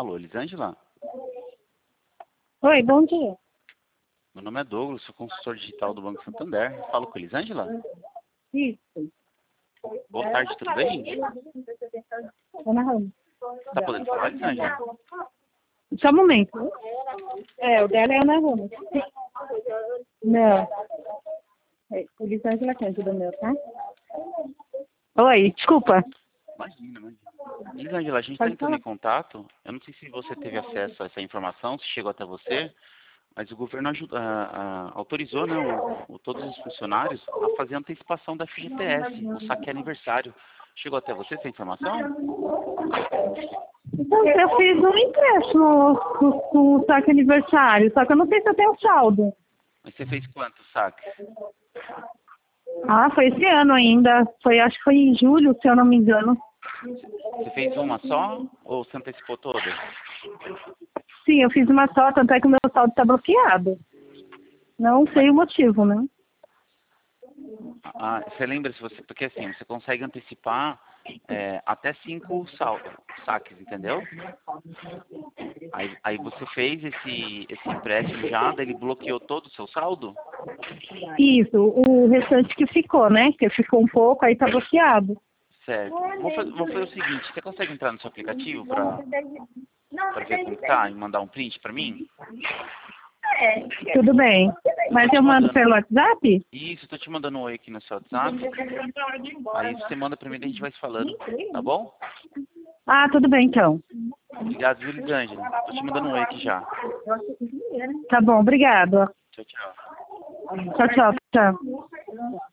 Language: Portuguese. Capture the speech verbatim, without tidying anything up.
Alô, Elisângela? Oi, bom dia. Meu nome é Douglas, sou consultor digital do Banco Santander. Falo com a Elisângela? Isso. Boa tarde, tudo bem? Ana Ramos. Tá podendo falar, Elisângela? Só um momento. É, o dela é Ana Ramos. Não. É, Elisângela Cândido, meu, tá? Oi, desculpa. Imagina, imagina. Elisângela, a gente está Pode entrando falar. em contato. Eu não sei se você teve acesso a essa informação, se chegou até você, mas o governo ajuda, a- a- autorizou, né, o, o- todos os funcionários a fazer a antecipação da F G T S, o saque aniversário. Chegou até você essa informação? Então, eu fiz um empréstimo com com o saque aniversário, só que eu não sei se eu tenho saldo. Mas você fez quantos saques? Ah, foi esse ano ainda. Foi, acho que foi em julho, se eu não me engano. Você fez uma só ou você antecipou todas? Sim, eu fiz uma só, tanto é que o meu saldo está bloqueado. Não sei o motivo, né? Ah, você lembra se você... Porque assim, você consegue antecipar é, até cinco sal, saques, entendeu? Aí, aí você fez esse, esse empréstimo já, daí ele bloqueou todo o seu saldo? Isso, o restante que ficou, né? Que ficou um pouco, aí tá bloqueado. Certo. Vou fazer, vou fazer o seguinte, você consegue entrar no seu aplicativo para para ver como tá e mandar um print para mim? Tudo bem. Mas Tô te eu mando mandando. pelo WhatsApp? Isso, tô te mandando um oi aqui no seu WhatsApp. Aí você manda para mim e a gente vai se falando, tá bom? Ah, tudo bem então. Obrigado, viu, Elisângela? Tô te mandando um oi aqui já. Tá bom, obrigado. Tchau, tchau. Tchau, tchau, tchau.